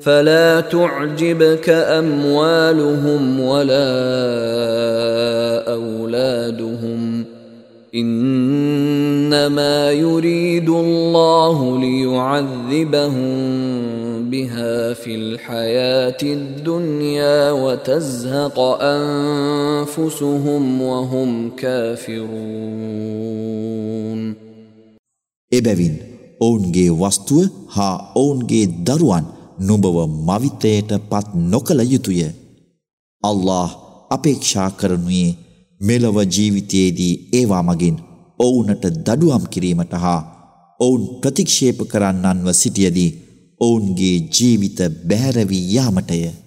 فلا تعجبك أموالهم ولا أولادهم إنما يريد الله ليعذبهم بها في الحياة الدنيا وتزهق أنفسهم وهم كافرون. එබැවින් ඔවුන්ගේ වස්තුව හා ඔවුන්ගේ දරුවන් නුඹව මවිතයට පත් නොකළ යුතුය. අල්ලාහ් අපේක්ෂා කරනුයේ මෙලොව ජීවිතයේදී ඒවා මගින් ඔවුන්ට දඩුවම් කිරීමට හා ඔවුන් ප්‍රතික්ෂේප කරන්නන්ව සිටියදී ඔවුන්ගේ ජීවිත බැහැර වී යාමටය.